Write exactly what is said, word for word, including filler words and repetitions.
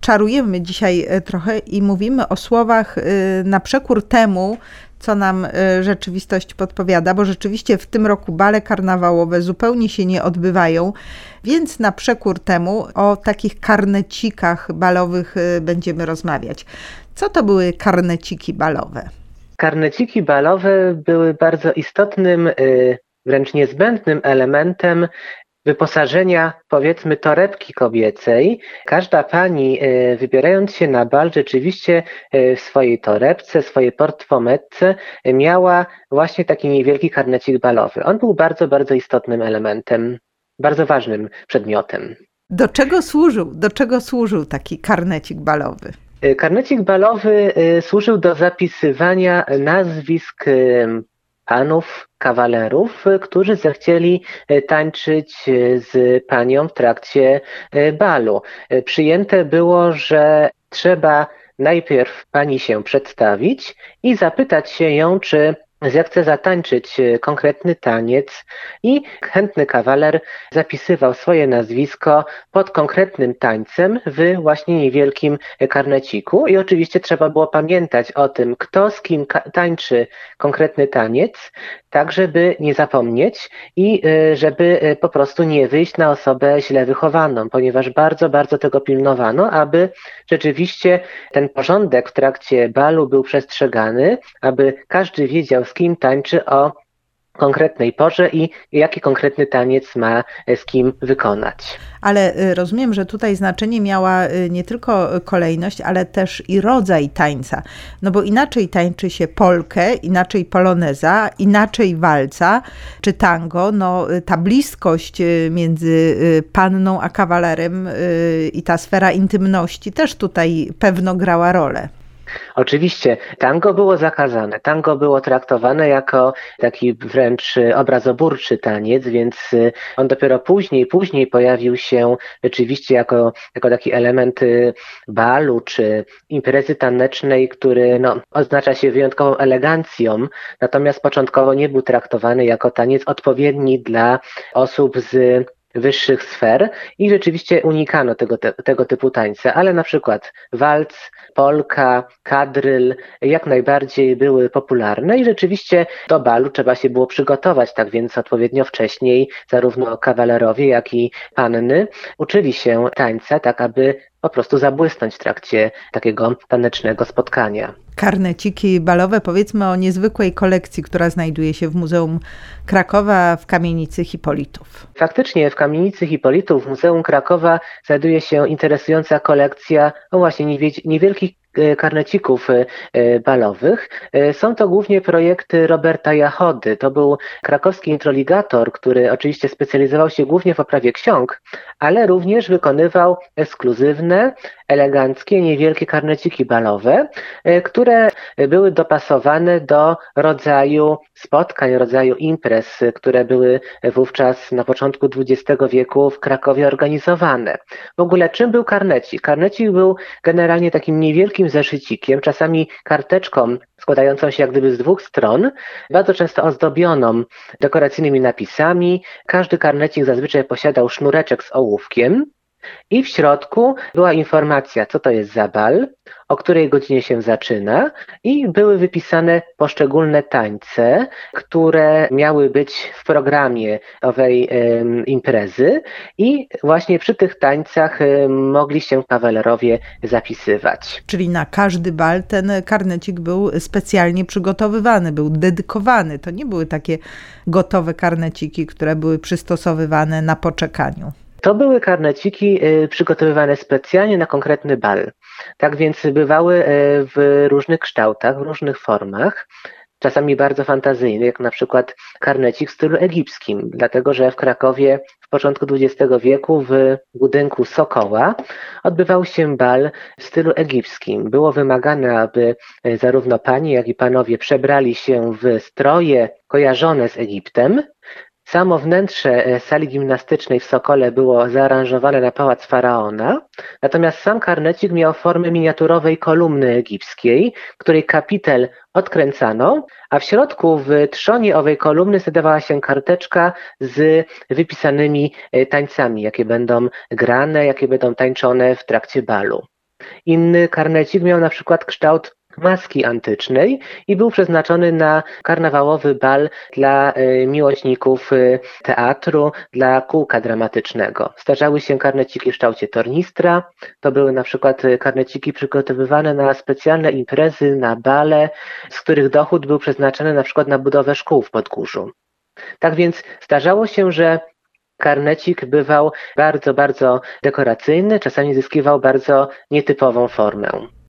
czarujemy dzisiaj trochę i mówimy o słowach na przekór temu, co nam rzeczywistość podpowiada, bo rzeczywiście w tym roku bale karnawałowe zupełnie się nie odbywają, więc na przekór temu o takich karnecikach balowych będziemy rozmawiać. Co to były karneciki balowe? Karneciki balowe były bardzo istotnym, wręcz niezbędnym elementem wyposażenia, powiedzmy, torebki kobiecej. Każda pani, wybierając się na bal, rzeczywiście w swojej torebce, swojej portfometce miała właśnie taki niewielki karnecik balowy. On był bardzo, bardzo istotnym elementem, bardzo ważnym przedmiotem. Do czego służył? Do czego służył taki karnecik balowy? Karnecik balowy służył do zapisywania nazwisk panów, kawalerów, którzy zechcieli tańczyć z panią w trakcie balu. Przyjęte było, że trzeba najpierw pani się przedstawić i zapytać się ją, czy zechce zatańczyć konkretny taniec, i chętny kawaler zapisywał swoje nazwisko pod konkretnym tańcem w właśnie niewielkim karneciku. I oczywiście trzeba było pamiętać o tym, kto z kim tańczy konkretny taniec, tak żeby nie zapomnieć i żeby po prostu nie wyjść na osobę źle wychowaną, ponieważ bardzo, bardzo tego pilnowano, aby rzeczywiście ten porządek w trakcie balu był przestrzegany, aby każdy wiedział, z kim tańczy o konkretnej porze i jaki konkretny taniec ma z kim wykonać. Ale rozumiem, że tutaj znaczenie miała nie tylko kolejność, ale też i rodzaj tańca. No bo inaczej tańczy się polkę, inaczej poloneza, inaczej walca czy tango. No ta bliskość między panną a kawalerem i ta sfera intymności też tutaj pewno grała rolę. Oczywiście tango było zakazane. Tango było traktowane jako taki wręcz obrazoburczy taniec, więc on dopiero później, później pojawił się rzeczywiście jako, jako taki element balu czy imprezy tanecznej, który no, oznacza się wyjątkową elegancją, natomiast początkowo nie był traktowany jako taniec odpowiedni dla osób z wyższych sfer i rzeczywiście unikano tego, te, tego typu tańce, ale na przykład walc, polka, kadryl jak najbardziej były popularne i rzeczywiście do balu trzeba się było przygotować, tak więc odpowiednio wcześniej zarówno kawalerowie, jak i panny uczyli się tańca, tak aby po prostu zabłysnąć w trakcie takiego tanecznego spotkania. Karneciki balowe, powiedzmy o niezwykłej kolekcji, która znajduje się w Muzeum Krakowa w kamienicy Hipolitów. Faktycznie w kamienicy Hipolitów w Muzeum Krakowa znajduje się interesująca kolekcja o właśnie niewielkich karnecików balowych. Są to głównie projekty Roberta Jachody. To był krakowski introligator, który oczywiście specjalizował się głównie w oprawie ksiąg, ale również wykonywał ekskluzywne, eleganckie, niewielkie karneciki balowe, które były dopasowane do rodzaju spotkań, rodzaju imprez, które były wówczas na początku dwudziestego wieku w Krakowie organizowane. W ogóle czym był karnecik? Karnecik był generalnie takim niewielkim zeszycikiem, czasami karteczką składającą się jak gdyby z dwóch stron, bardzo często ozdobioną dekoracyjnymi napisami. Każdy karnecik zazwyczaj posiadał sznureczek z ołówkiem i w środku była informacja, co to jest za bal, o której godzinie się zaczyna, i były wypisane poszczególne tańce, które miały być w programie owej e, imprezy, i właśnie przy tych tańcach e, mogli się kawalerowie zapisywać. Czyli na każdy bal ten karnecik był specjalnie przygotowywany, był dedykowany. To nie były takie gotowe karneciki, które były przystosowywane na poczekaniu. To były karneciki przygotowywane specjalnie na konkretny bal. Tak więc bywały w różnych kształtach, w różnych formach, czasami bardzo fantazyjnych, jak na przykład karnecik w stylu egipskim, dlatego że w Krakowie w początku dwudziestego wieku w budynku Sokoła odbywał się bal w stylu egipskim. Było wymagane, aby zarówno panie, jak i panowie przebrali się w stroje kojarzone z Egiptem. Samo wnętrze sali gimnastycznej w Sokole było zaaranżowane na pałac faraona, natomiast sam karnecik miał formę miniaturowej kolumny egipskiej, której kapitel odkręcano, a w środku w trzonie owej kolumny znajdowała się karteczka z wypisanymi tańcami, jakie będą grane, jakie będą tańczone w trakcie balu. Inny karnecik miał na przykład kształt maski antycznej i był przeznaczony na karnawałowy bal dla y, miłośników y, teatru, dla kółka dramatycznego. Zdarzały się karneciki w kształcie tornistra, to były na przykład y, karneciki przygotowywane na specjalne imprezy, na bale, z których dochód był przeznaczony na przykład na budowę szkół w Podgórzu. Tak więc zdarzało się, że karnecik bywał bardzo, bardzo dekoracyjny, czasami zyskiwał bardzo nietypową formę.